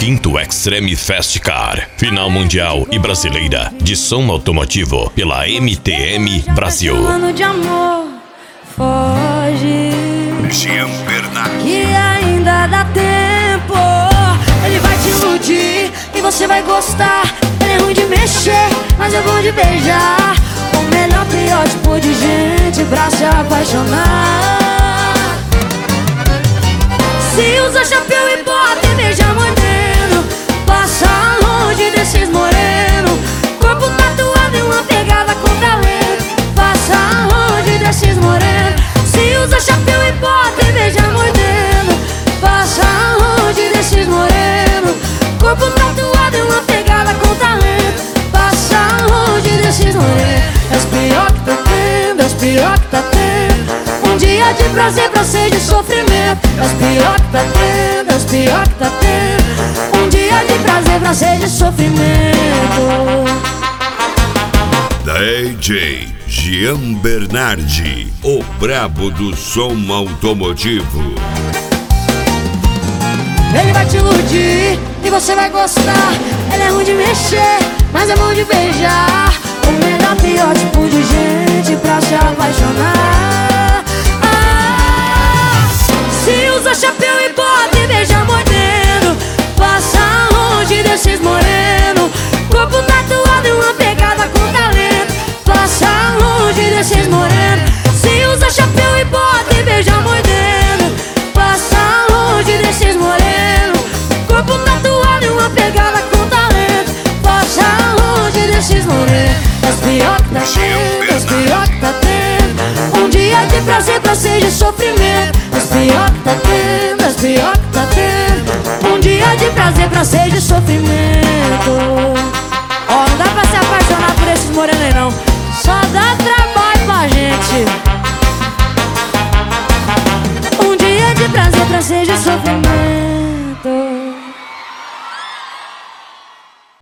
15º Extreme Fast Car, final mundial e brasileira de som automotivo pela MTM Brasil. Ano de amor, foge. Jean Bernardi. Que ainda dá tempo. Ele vai te iludir e você vai gostar. Ele é ruim de mexer, mas é bom de beijar. O melhor tipo de gente pra se apaixonar. Se usa chapéu e bota e beija mordendo, passa longe desses moreno. Corpo tatuado e uma pegada com talento. Passa longe desses moreno. Se usa chapéu e bota e beija mordendo, passa longe desses moreno. Corpo tatuado e uma pegada com talento. Passa longe desses moreno. É os pior que tá tendo, é os pior que tá tendo. Um dia de prazer pra ser de sofrimento. É os pior que tá tendo, é os pior que tá tendo. Um dia de prazer pra ser de sofrimento. DJ Jean Bernardi, o brabo do som automotivo. Ele vai te iludir e você vai gostar. Ele é ruim de mexer, mas é bom de beijar. O melhor, pior tipo de gente pra se apaixonar. Se usa chapéu e bota e beija mordendo, passa longe desses moreno. Corpo tatuado e uma pegada com talento. Passa longe desses moreno. Se usa chapéu e bota e beija mordendo, passa longe desses moreno. Corpo tatuado e uma pegada com talento. Passa longe desses moreno. É os pior que tá tendo, é os pior que tá tendo. Um dia de prazer pra ser de sofrimento. É os pior que tá tendo, é os pior que tá tendo. Um dia de prazer pra ser de sofrimento. Ó, não dá pra se apaixonar por esses morenos aí não. Só dá trabalho pra gente. Um dia de prazer pra ser de sofrimento.